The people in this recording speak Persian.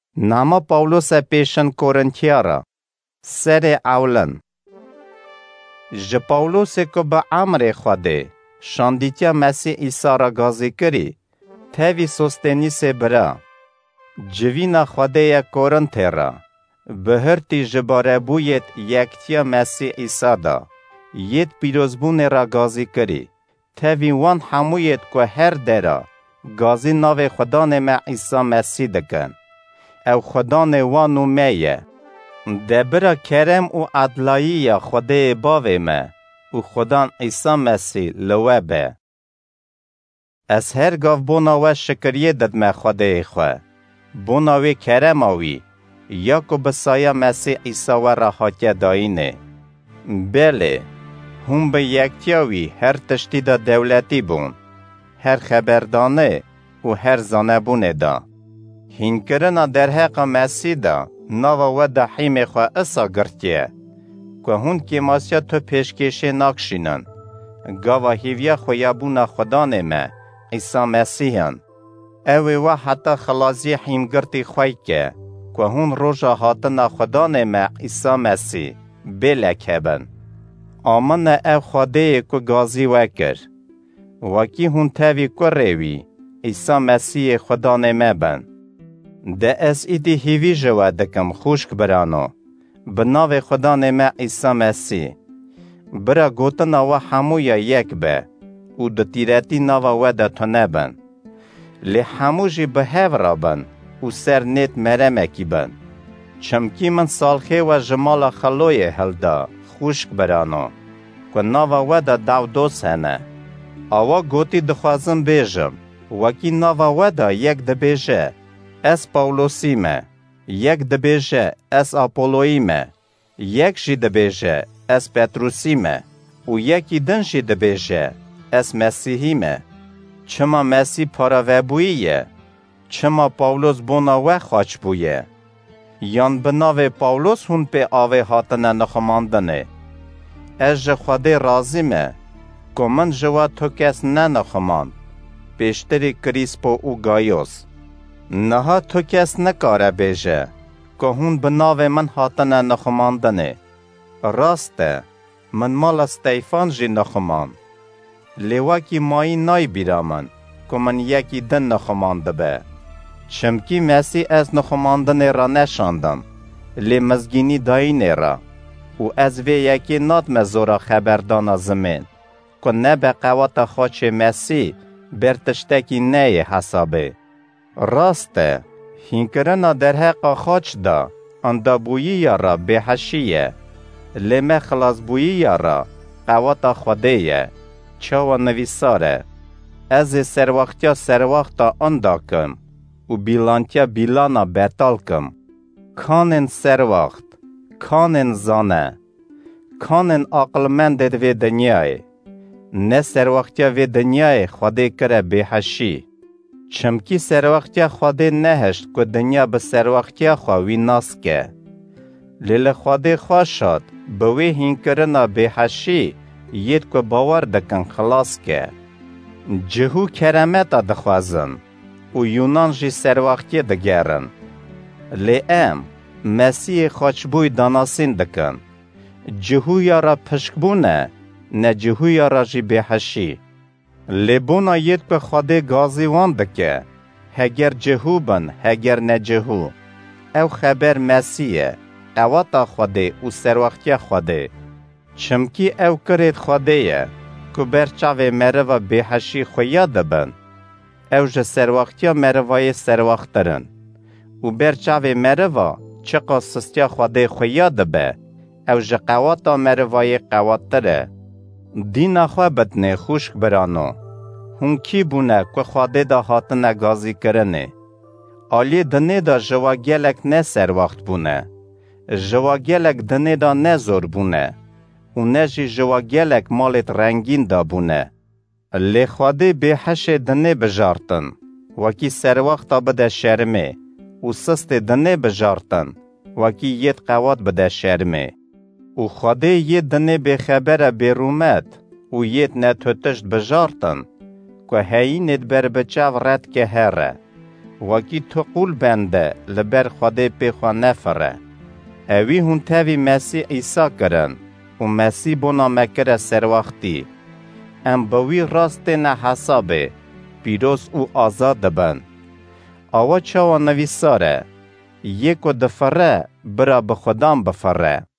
Nama Pawulos پیشن کورنتیارا سر اولن ج پاولوس که به امر خوده شاندیتیا مسیح عیسی را گازی کری تاوی سوستنیس برا جوینا خوده کورنتی را به هرتی جباره بوید یکتیا مسیح عیسی دا ید پیروزبون را گازی کری تاوی وان هموید که هر درا گازی ناو خدان ما عیسی مسیح دکن او خدان وانو میه دبرا کرم و عدلایی خدای باوی ما و خدان عیسی مسیح لوه به از هر گاو بوناوه شکریه دد ما خدای خواه بوناوی کرم آوی یا که بسایه مسیح عیسی و را حاکه داینه بله هم به یکتیاوی هر تشتی دا دولتی بون هر خبردانه و هر زانبونه دا هین کرنا در حق مسیح دا ناوا و دا حیم خواه اسا گرتیه که هون که ماسیا تو پیشکشه ناکشینن گاوا هیویا خویابونا خدانه ما عیسی مسیحن اوی و حتی خلاصی حیم گرتی خوی که هون روژا حاتنا خدانه ما عیسی مسیح بلکبن آمن او خوده که گازی وکر وکی هون تاوی که روی عیسی مسیح خدانه ما بن ده از ایدی هیوی جوا دکم خوشک برانو بناو خدا نما عیسی مسیح برا گوتنا و همویا یک به او ده تیرتی ناوا و ده تنبن لی هموجی به هف رابن او سر نیت مرمکی بن چمکی من سالخه و جمال خلوی هلدا خوشک برانو که ناوا و ده دو دوست هنه آوا گوتی دخوازم بیجم وکی ناوا و ده یک ده بیجه از پاولوسیمه یک دبیجه از آپولویمه یک جی دبیجه از پتروسیمه و یکی دنجی دبیجه از مسیحیمه چما مسیح پاراوه بویه چما پاولوس بوناوه خاچ بویه یان بناوه پاولوس هون پی آوه هاتنه نخماندنه از جه خوده رازیمه که من جوا تو کس نه نخماند پیشتری کریسپو و گایوس نها تو کس نکاره بیجه که هون بناو من هاتنه نخماندنه راسته من مال استیفان جی نخماند لیواکی مایی نای بیرامن که من یکی دن نخمانده به چمکی مسیح از نخماندنه را نشاندم لی مزگینی داینه را و از وی یکی ناد مزورا خبردان زمین که نه به قوات خاچ مسیح برتشتکی نه حسابه راسته هینکرنا در حق خاچ دا اندابویی را به حشیه لمه خلاص بویی را قوات خودیه چاو نویساره از سرواختیا سرواختا انداکم و بیلانتیا بیلانا بتال کم کانن سرواخت کانن زانه کانن عقلمند و دنیای نه سرواختیا و دنیای خودی کره به حشی چمکی سرواختیا خوده نهشت که دنیا به سرواختیا خواهی ناس که لیل خوده خواه شد به وی هین کرنا به حشی ید که باور دکن خلاص که جهو کرامتا دخوازن و یونان جی سرواختیا دگرن لی ام مسیح خوچبوی داناسین دکن جهو یارا پشکبونه نه جهو یارا جی به حشی لیبونا ید که خوده گازی وانده که هگر جهو بن هگر نه جهو او خبر مسیحه قواتا خوده و سرواختیا خوده چمکی او کرید خوده که برچاوه مروه به حشی خویا دبن او جه سرواختیا مروه سرواخترن و برچاوه مروه چقا سستیا خوده خویا دبه او جه قواتا مروه قواتره دینا خواه بدنه خوشک برانو هون کی بونه که خواده دا هاتنه گازی کرنه آلی دنه دا جوا گلک نه سر وقت بونه جوا گلک دنه دا نه زور بونه و نه جی جوا گلک مالت رنگین دا بونه لی خواده به حش دنه بجارتن وکی سر وقتا بده شرمه و سست دنه بجارتن وکی ید قوات بده شرمه و خواده ید دنه به خبره بیرومد و ید نه توتشت بجارتن که هینید بر بچاو رد که هره وکی تو قول بنده لبر خواده پیخوا نفره. اوی هون تاوی مسیح عیسی کرن و مسیح بنا مکره سرواختی. ام بوی راست نه حسابه پیروز او آزاد بن. آوا چاوا نویساره یکو دفره برا بخودام بفره.